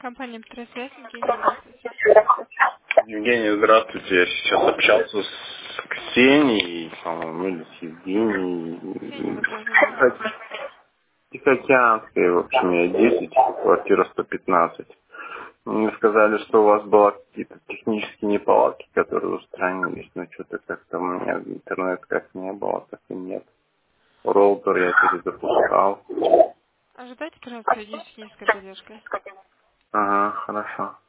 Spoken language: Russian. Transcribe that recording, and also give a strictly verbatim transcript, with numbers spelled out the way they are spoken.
Компания «Петросвязь», Евгения, здравствуйте. Евгений, здравствуйте. Я сейчас общался с Ксенией, по-моему, или с Ксения Евгенией. вас как зовут? Тихоокеанская, в общем, я десять, квартира сто пятнадцать. Мне сказали, что у вас было какие-то технические неполадки, которые устранились, но что-то как-то у меня интернет как не было, так и нет. Роутер я перезапускал. Ожидайте, пожалуйста, сегодня техническая поддержка. Ага, хорошо.